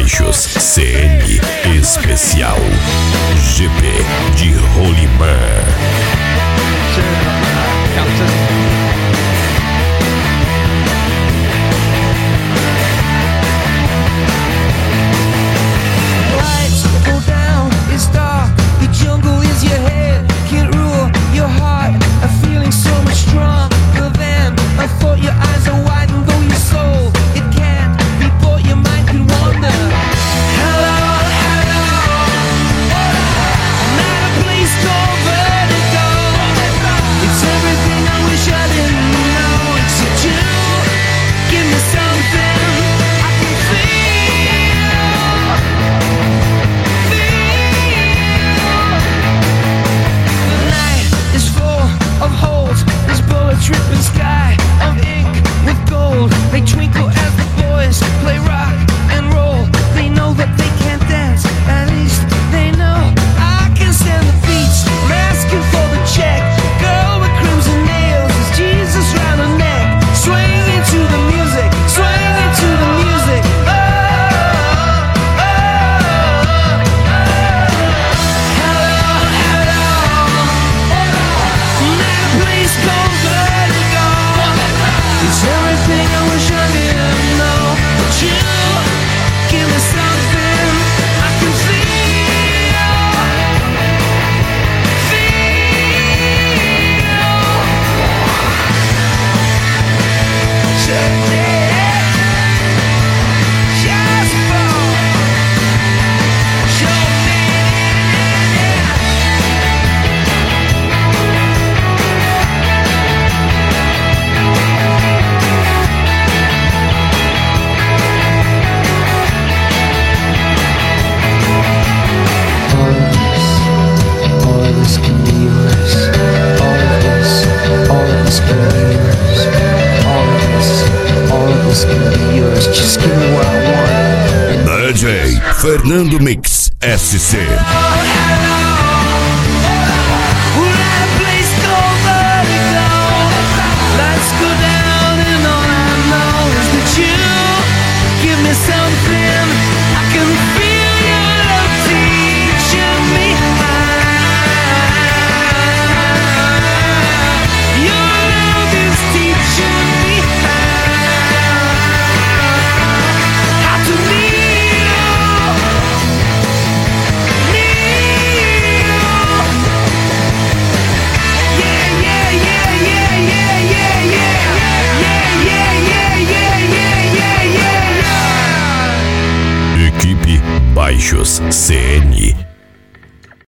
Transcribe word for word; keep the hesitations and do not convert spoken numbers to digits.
Baixos C N Especial G P de Rolimã. Dripping sky of ink with gold. They twinkle as the boys play rock and roll. They know that they can't dance, at least they know I can stand the beats. I'm asking for the check. Girl with crimson nails, is Jesus round her neck? Swing into the music, swing into the music. Oh, oh, oh, oh. Hello, hello. I'm at a place called Vertigo. It's everything I wish I didn't know. But you give me something I can feel. Feel. Check it. Just fall. Show me. All of this can be yours. All of this, all of this can be yours. All of this, all of this can be yours. Just give me what I want. D J Fernando Mix S C. Something I can feel your love teaching me how. Your love is teaching me how to need you, need you. Yeah, yeah, yeah, yeah, yeah, yeah, yeah, yeah, yeah, yeah, yeah, yeah, yeah, yeah. Equipe Baixos C N